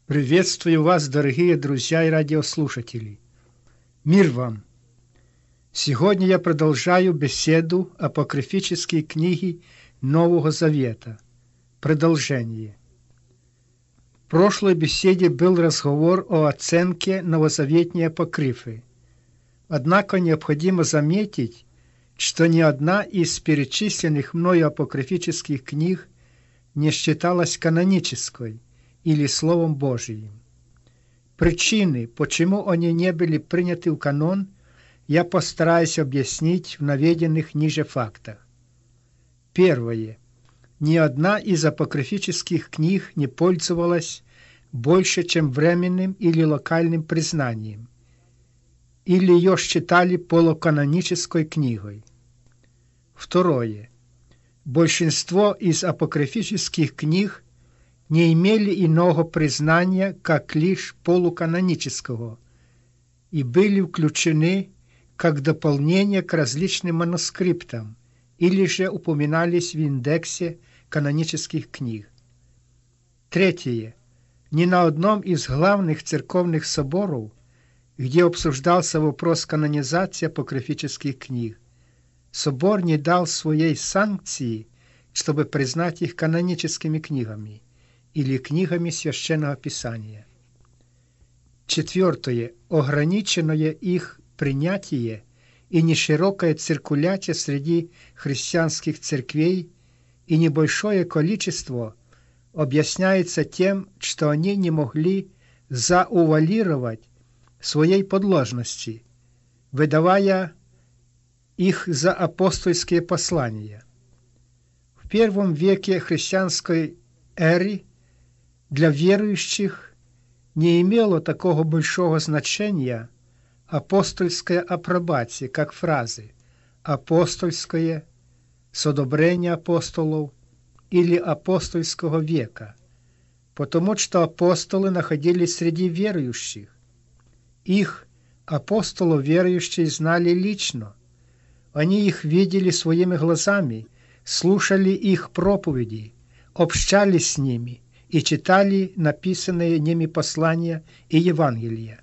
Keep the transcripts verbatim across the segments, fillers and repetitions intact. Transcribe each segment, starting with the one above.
Приветствую вас, дорогие друзья и радиослушатели. Мир вам! Сегодня я продолжаю беседу о апокрифической книге Нового Завета. Продолжение. В прошлой беседе был разговор о оценке новозаветной апокрифы. Однако необходимо заметить, что ни одна из перечисленных мною апокрифических книг не считалась канонической или Словом Божиим. Причины, почему они не были приняты в канон, я постараюсь объяснить в наведенных ниже фактах. Первое. Ни одна из апокрифических книг не пользовалась больше, чем временным или локальным признанием, или ее считали полуканонической книгой. Второе. Большинство из апокрифических книг не имели иного признания, как лишь полуканонического, и были включены как дополнение к различным манускриптам или же упоминались в индексе канонических книг. Третье. Ни на одном из главных церковных соборов, где обсуждался вопрос канонизации апокрифических книг, собор не дал своей санкции, чтобы признать их каноническими книгами или книгами Священного Писания. Четвертое. Ограниченное их принятие и неширокая циркуляция среди христианских церквей и небольшое количество объясняется тем, что они не могли заувалировать своей подложности, выдавая их за апостольские послания. В первом веке христианской эры для верующих не имело такого большого значения апостольская апробация, как фразы «апостольское», «с одобрения апостолов» или «апостольского века», потому что апостолы находились среди верующих. Их, апостолов, верующие знали лично. Они их видели своими глазами, слушали их проповеди, общались с ними и читали написанные ними послания и Евангелия,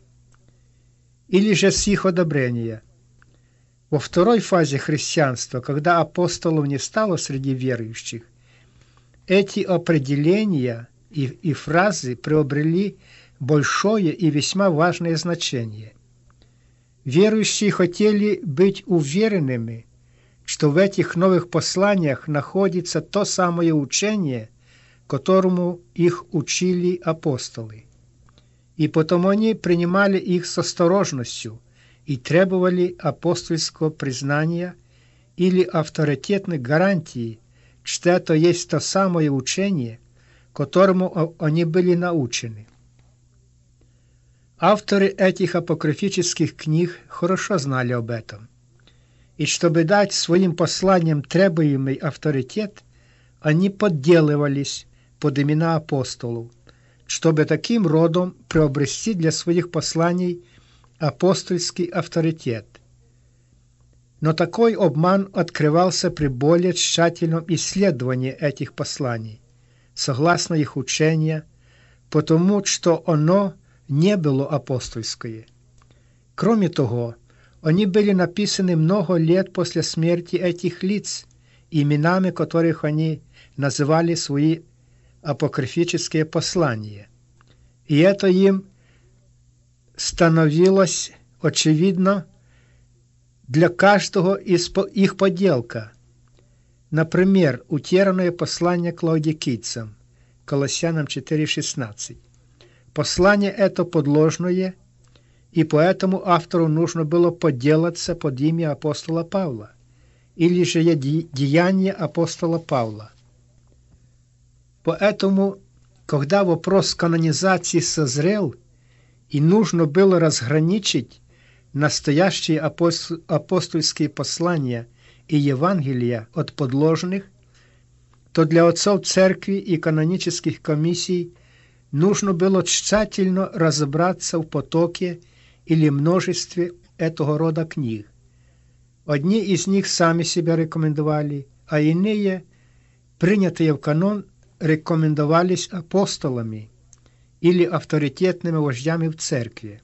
или же с их одобрения. Во второй фазе христианства, когда апостолов не стало среди верующих, эти определения и, и фразы приобрели большое и весьма важное значение. Верующие хотели быть уверенными, что в этих новых посланиях находится то самое учение, которому их учили апостолы. И потому они принимали их с осторожностью и требовали апостольского признания или авторитетной гарантии, что это есть то самое учение, которому они были научены. Авторы этих апокрифических книг хорошо знали об этом. И чтобы дать своим посланиям требуемый авторитет, они подделывались под имена апостолов, чтобы таким родом приобрести для своих посланий апостольский авторитет. Но такой обман открывался при более тщательном исследовании этих посланий, согласно их учения, потому что оно не было апостольское. Кроме того, они были написаны много лет после смерти этих лиц, именами которых они называли свои апокрифические послания. И это им становилось очевидно для каждого из их подделка. Например, утерянное послание к лаодикийцам, Колоссянам четыре шестнадцать. Послание это подложное, и поэтому автору нужно было подделаться под имя апостола Павла, или же деяния апостола Павла. Поэтому, когда вопрос канонизации созрел, и нужно было разграничить настоящие апостольские послания и Евангелия от подложных, то для отцов церкви и канонических комиссий нужно было тщательно разобраться в потоке или множестве этого рода книг. Одни из них сами себя рекомендовали, а иные, принятые в канон, рекомендовались апостолами или авторитетными вождями в церкви.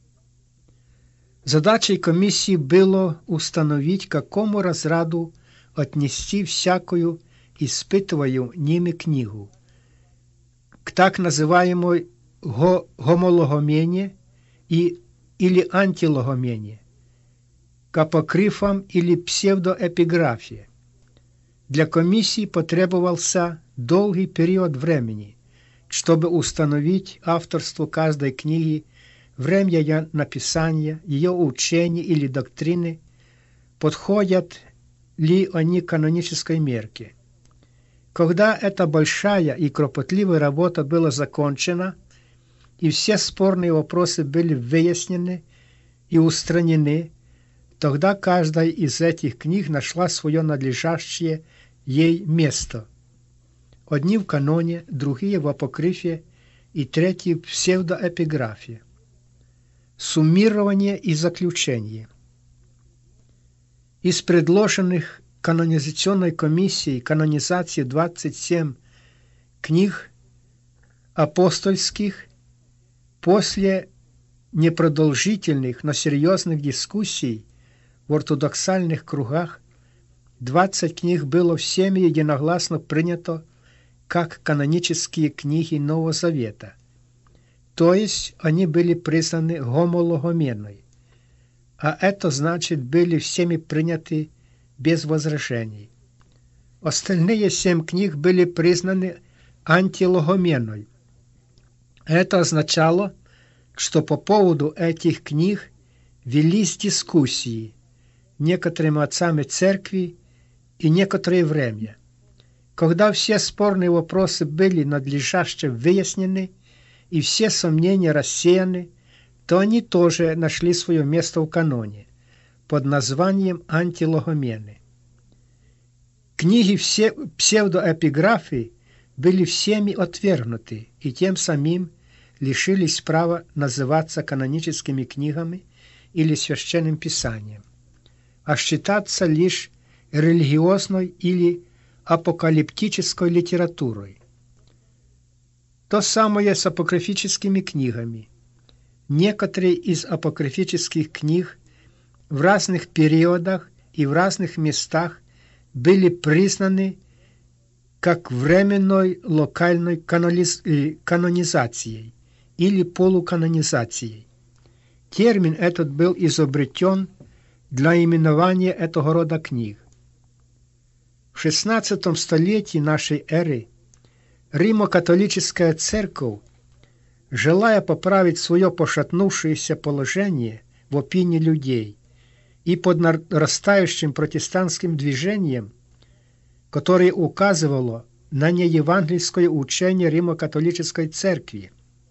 Задачей комиссии было установить, к какому разряду отнести всякую испытываемую ними книгу, к так называемой гомологомене и, или антилогомене, к апокрифам или псевдоэпиграфе. Для комиссии потребовался долгий период времени, чтобы установить авторство каждой книги, время ее написания, ее учения или доктрины, подходят ли они к канонической мерке. Когда эта большая и кропотливая работа была закончена, и все спорные вопросы были выяснены и устранены, тогда каждая из этих книг нашла свое надлежащее ей место. Одни в каноне, другие в апокрифе и третьи в псевдоэпиграфе. Суммирование и заключение. Из предложенных канонизационной комиссией канонизации двадцать семь книг апостольских после непродолжительных, но серьезных дискуссий в ортодоксальных кругах двадцать книг было всеми единогласно принято как канонические книги Нового Завета, то есть они были признаны гомологоменой, а это значит, были всеми приняты без возражений. Остальные семь книг были признаны антилогоменой. Это означало, что по поводу этих книг велись дискуссии некоторыми отцами церкви и некоторое время. Когда все спорные вопросы были надлежаще выяснены и все сомнения рассеяны, то они тоже нашли свое место в каноне под названием антилогомены. Книги все псевдоэпиграфы были всеми отвергнуты и тем самым лишились права называться каноническими книгами или священным писанием, а считаться лишь религиозной или апокалиптической литературой. То самое с апокрифическими книгами. Некоторые из апокрифических книг в разных периодах и в разных местах были признаны как временной локальной канониз... канонизацией или полуканонизацией. Термин этот был изобретен для именования этого рода книг. В шестнадцатом столетии нашей эры Римо-католическая церковь, желая поправить свое пошатнувшееся положение в опинии людей и под нарастающим протестантским движением, которое указывало на неевангельское учение Римо-католической церкви,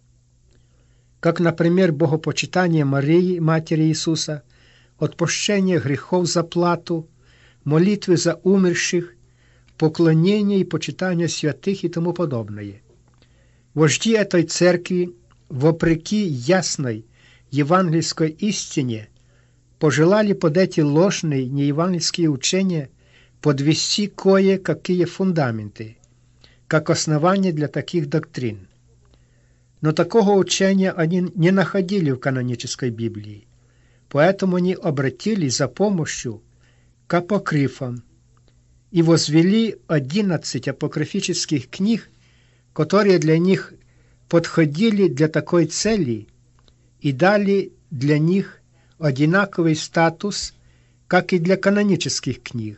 как, например, богопочитание Марии, Матери Иисуса, отпущение грехов за плату, молитвы за умерших, поклонение и почитание святых и тому подобное. Вожди этой церкви, вопреки ясной евангельской истине, пожелали под эти ложные неевангельские учения подвести кое-какие фундаменты, как основание для таких доктрин. Но такого учения они не находили в канонической Библии, поэтому они обратились за помощью к апокрифам и возвели одиннадцать апокрифических книг, которые для них подходили для такой цели и дали для них одинаковый статус, как и для канонических книг,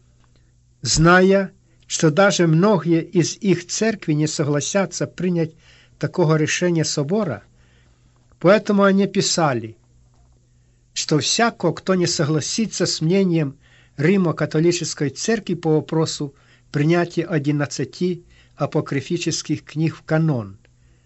зная, что даже многие из их церкви не согласятся принять такого решения собора, поэтому они писали, что всякого, кто не согласится с мнением Римо-католической церкви по вопросу принятия одиннадцати апокрифических книг в канон,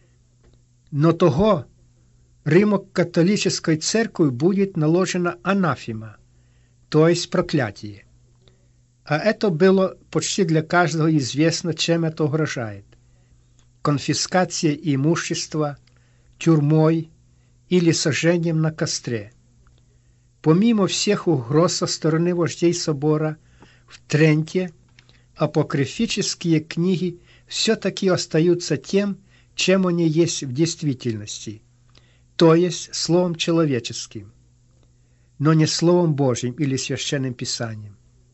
но того Римо-католической церкви будет наложена анафема, то есть проклятие. А это было почти для каждого известно, чем это угрожает. Конфискация имущества, тюрьмой или сожжением на костре. Помимо всех угроз со стороны вождей собора в Тренте, апокрифические книги все-таки остаются тем, чем они есть в действительности, то есть Словом человеческим, но не Словом Божьим или Священным Писанием.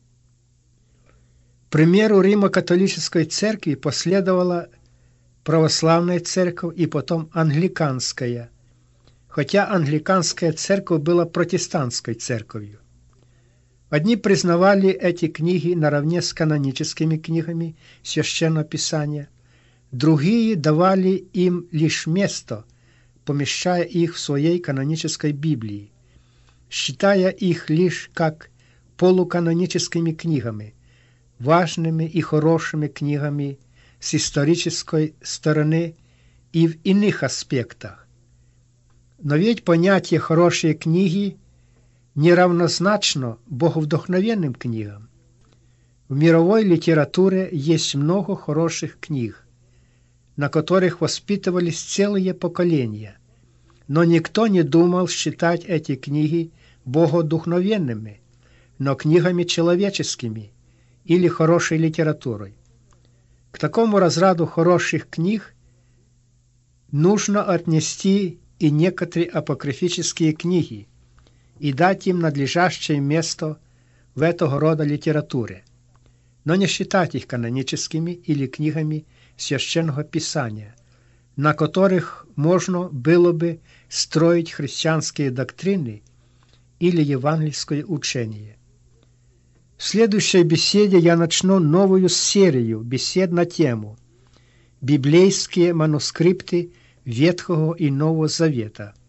К примеру Римо-католической церкви последовала православная церковь и потом англиканская, хотя англиканская церковь была протестантской церковью. Одни признавали эти книги наравне с каноническими книгами Священного Писания, другие давали им лишь место, помещая их в своей канонической Библии, считая их лишь как полуканоническими книгами, важными и хорошими книгами с исторической стороны и в иных аспектах. Но ведь понятие «хорошие книги» неравнозначно боговдохновенным книгам. В мировой литературе есть много хороших книг, на которых воспитывались целые поколения, но никто не думал считать эти книги богодухновенными, но книгами человеческими или хорошей литературой. К такому разряду хороших книг нужно отнести и некоторые апокрифические книги и дать им надлежащее место в этого рода литературе, но не считать их каноническими или книгами Священного Писания, на которых можно было бы строить христианские доктрины или евангельское учение. В следующей беседе я начну новую серию бесед на тему «Библейские манускрипты Ветхого и Нового Завета».